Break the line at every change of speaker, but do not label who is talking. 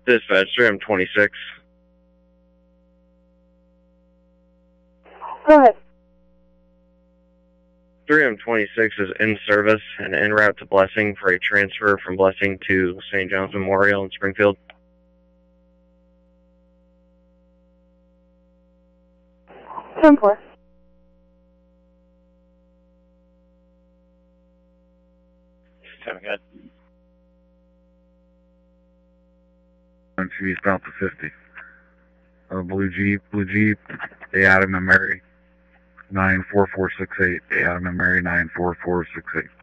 Dispatch 3M26.
Go ahead.
3M26 is in service and en route to Blessing for a transfer from Blessing to St. John's Memorial in Springfield.
10-4.
Time good.
And she's bound to 50. Blue Jeep, A. Adam and Mary, 94468, A. Adam and Mary, 94468.